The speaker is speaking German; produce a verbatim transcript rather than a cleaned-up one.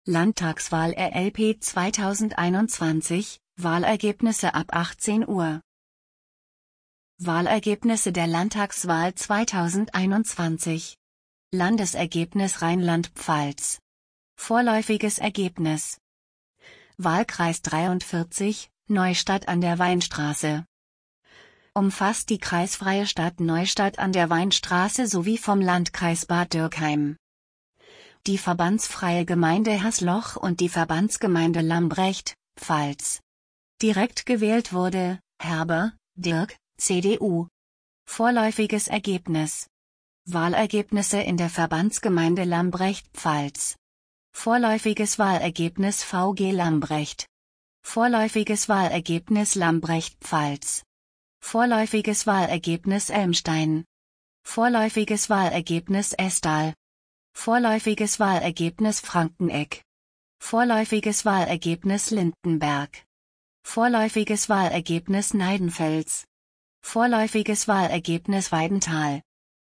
Landtagswahl R L P zweitausendeinundzwanzig, Wahlergebnisse ab achtzehn Uhr. Wahlergebnisse der Landtagswahl zweitausendeinundzwanzig. Landesergebnis Rheinland-Pfalz. Vorläufiges Ergebnis. Wahlkreis dreiundvierzig, Neustadt an der Weinstraße. Umfasst die kreisfreie Stadt Neustadt an der Weinstraße sowie vom Landkreis Bad Dürkheim. Die verbandsfreie Gemeinde Hasloch und die Verbandsgemeinde Lambrecht, Pfalz. Direkt gewählt wurde: Herber, Dirk, C D U. Vorläufiges Ergebnis. Wahlergebnisse in der Verbandsgemeinde Lambrecht, Pfalz. Vorläufiges Wahlergebnis V G Lambrecht. Vorläufiges Wahlergebnis Lambrecht, Pfalz. Vorläufiges Wahlergebnis Elmstein. Vorläufiges Wahlergebnis Estal. Vorläufiges Wahlergebnis Frankeneck. Vorläufiges Wahlergebnis Lindenberg. Vorläufiges Wahlergebnis Neidenfels. Vorläufiges Wahlergebnis Weidenthal.